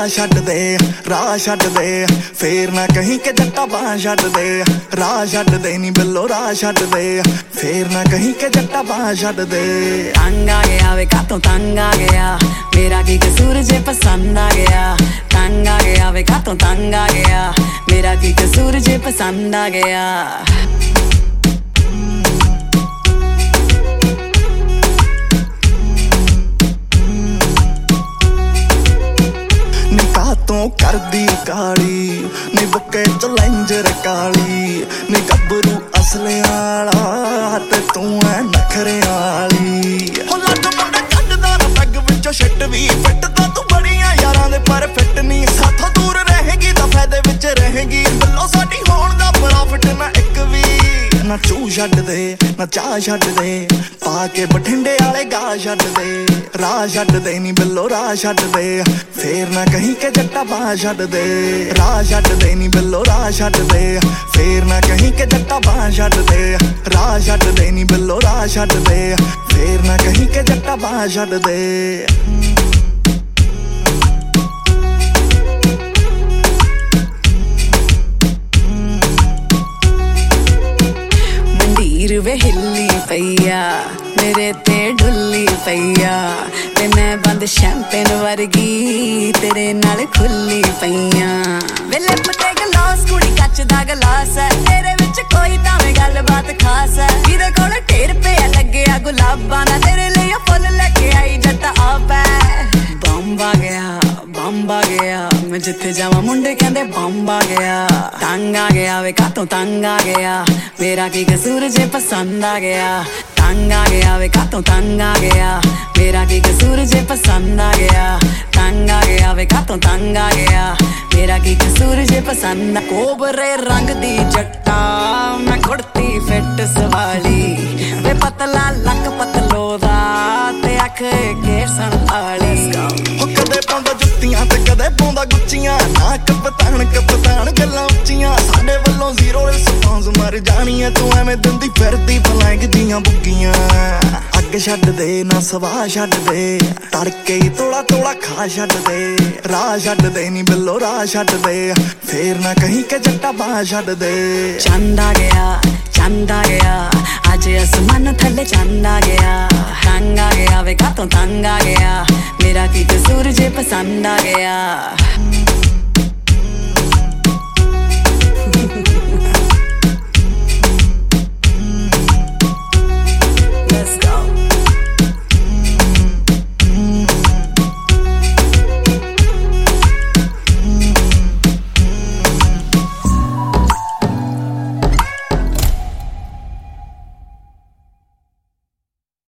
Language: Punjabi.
ਛੱਡ ਦੇ ਰਾਹ ਛੱਡ ਦੇ ਫੇਰ ਨਾ ਕਹੀਂ ਕਿ ਜੱਟਾ ਬਾਂਹ ਛੱਡ ਦੇ ਰਾਹ ਛੱਡ ਦੇ ਨੀ ਬਿੱਲੋ ਰਾਹ ਛੱਡ ਦੇ ਫੇਰ ਨਾ ਕਹੀਂ ਕਿ ਜੱਟਾ ਬਾਂਹ ਛੱਡ ਦੇ ਤੰਗ ਆ ਗਿਆ ਵੇ ਕਾਤੋਂ ਤੰਗ ਆ ਗਿਆ ਮੇਰਾ ਕੀ ਕਸੂਰ ਜੇ ਪਸੰਦ ਆ ਗਿਆ ਤੰਗ ਆ ਗਿਆ ਵੇ ਕਾਤੋਂ ਤੰਗ ਆ ਗਿਆ ਮੇਰਾ ਕੀ ਕਸੂਰ ਜੇ ਪਸੰਦ ਆ ਗਿਆ ਤੂੰ ਕਰਦੀ ਕਾਲੀ ਨੀ ਬੁੱਕੇ ਚਲੈਂਜਰ ਕਾਲੀ ਨੀ ਗੱਭਰੂ ਅਸਲੇ ਵਾਲਾ ਤੇ ਤੂੰ ਐ ਨਖਰੇ ਵਾਲੀ ਹੋ ਲੱਗ ਮੁੰਡਾ ਕੱਢਦਾ ਨਾ ਪੈਗ ਵਿੱਚੋਂ ਛੱਟ ਵੀ ਫਿੱਟ ਤਾਂ ਤੂੰ ਬੜੀਆਂ ਯਾਰਾਂ ਦੇ ਪਰ ਫਿੱਟ ਨਹੀਂ ਸਾਥੋਂ ਦੂਰ ਰਹੇਗੀ ਤਾਂ ਫਾਇਦੇ ਵਿੱਚ ਰਹੇਗੀ ਬੱਲੋ ਸਾਡੀ ਹੋਣ ਦਾ ਪ੍ਰੋਫਿਟ ਨਾ ਇੱਕ ਵੀ ਨਾ ਚੂ ਛੱਡ ਦੇ ਨਾ ਚਾਹ ਛੱਡ ਦੇ ਪਾ ਕੇ ਬਠਿੰਡੇ ਵਾਲੇ ਗਾ ਛੱਡ ਦੇ ਰਾਹ ਛੱਡ ਦੇ ਨੀ ਬਿੱਲੋ ਰਾਹ ਛੱਡ ਦੇ ਫੇਰ ਨਾ ਕਹੀਂ ਕਿ ਜੱਟਾ ਬਾਂਹ ਛੱਡ ਦੇ ਰਾਹ ਛੱਡ ਦੇ ਨੀ ਬਿੱਲੋ ਰਾਹ ਛੱਡ ਦੇ ਫੇਰ ਨਾ ਕਹੀਂ ਕਿ ਜੱਟਾ ਬਾਂਹ ਛੱਡ ਦੇ ਰਾਹ ਛੱਡ ਦੇ ਨੀ ਬਿੱਲੋ ਰਾਹ ਛੱਡ ਦੇ ਫੇਰ ਨਾ ਕਹੀਂ ਕਿ ਜੱਟਾ ਬਾਂਹ ਛੱਡ ਦੇ ਮੰਡੀਰ ਵੇ ਹਿੱਲੀ ਪਈਆ ਮੇਰੇ ਤੇ ਢੁੱਲੀ ਪਈਆ ਤੇ ਮੈਂ ਬੰਦ ਸ਼ੈਂਪੇਨ ਵਰਗੀ ਤੇਰੇ ਨਾਲ ਖੁੱਲੀ ਪਈਆਂ ਵੇਲੇ ਪਤੇ ਗਲਾਸ ਕੁੜੀ ਕੱਚ ਦਾ ਗਲਾਸ ਹੈ ਤੇਰੇ ਵਿੱਚ ਕੋਈ ਤਾਂ ਵੇ ਗੱਲਬਾਤ ਖਾਸ ਹੈ ਜਿਹਦੇ ਕੋਲ ਢੇਰ ਪਿਆ ਲੱਗਿਆ ਗੁਲਾਬਾਂ ਦਾ ਤੇਰੇ ਲਈ ਫੁੱਲ ਲੈ ਕੇ ਆਈ ਜੱਟਾ ਆਪ ਹੈ ਬੰਬ ਆ ਗਿਆ ਮੈਂ ਜਿੱਥੇ ਜਾਵਾਂ ਮੁੰਡੇ ਕਹਿੰਦੇ ਬੰਬ ਆ ਗਿਆ ਤੰਗ ਆ ਗਿਆ ਵੇ ਕਾਤੋਂ ਤੰਗ ਆ ਗਿਆ ਮੇਰਾ ਕੀ ਕਸੂਰ ਜੇ ਪਸੰਦ ਆ ਗਿਆ ਤੰਗ ਆ ਗਿਆ ਵੇ ਕਾਤੋਂ ਤੰਗ ਆ ਗਿਆ ਮੇਰਾ ਕੀ ਕਸੂਰ ਜੇ ਪਸੰਦ ਆ ਗਿਆ ਤੰਗ ਆ ਗਿਆ ਵੇ ਕਾਤੋਂ ਤੰਗ ਆ ਗਿਆ ਮੇਰਾ ਕੀ ਕਸੂਰ ਜੇ ਪਸੰਦ ਕੋਬਰੇ ਰੰਗ ਦੀ ਜੱਟਾ ਮੈਂ ਕੁੜਤੀ ਫਿੱਟ ਸਵਾਲੀ ਵੇ ਪਤਲਾ ਲੱਕ ਪਤਲੋ ਦਾ ਤੇ ਅੱਖ ਕੇਸਣ ਵਾਲੀ ਉਹ ਕਦੇ ਪਾਉਂਦਾ ਜੁੱਤੀਆਂ ਤੇ ਕਦੇ ਪਾਉਂਦਾ ਗੁੱਚੀਆਂ ਨਾ ਕਪਤਾਨ ਗੱਲਾਂ ਉੱਚੀਆਂ ਸਾਡੇ ਵੱਲੋਂ ਜ਼ੀਰੋ ਰਿਸਪੌਂਸ ਮਰ ਜਾਣੀ ਐ ਤੂੰ ਐਵੇਂ ਦਿੰਦੀ ਫਿਰਦੀ ਫਲੈਂਗ ਦੀਆਂ ਬੁੱਗੀਆਂ ਅੱਗ ਛੱਡ ਦੇ ਨਾ ਸਵਾਹ ਛੱਡ ਦੇ ਤੜਕੇ ਹੀ ਤੋਲਾ ਤੋਲਾ ਖਾ ਛੱਡ ਦੇ ਰਾਹ ਛੱਡ ਦੇ ਨੀ ਬਿੱਲੋ ਰਾਹ ਛੱਡ ਦੇ ਫੇਰ ਨਾ ਕਹੀਂ ਕਿ ਜੱਟਾ ਬਾਂਹ ਛੱਡ ਦੇ ਚੰਦ ਆ ਗਿਆ ਅੱਜ ਅਸਮਾਨ ਥੱਲੇ ਚੰਦ ਆ ਗਿਆ ਤੰਗ ਆ ਗਿਆ ਵੇ ਕਾਤੋਂ ਤੰਗ ਆ ਗਿਆ ਮੇਰਾ ਕੀ ਕਸੂਰ ਜੇ ਪਸੰਦ ਆ ਗਿਆ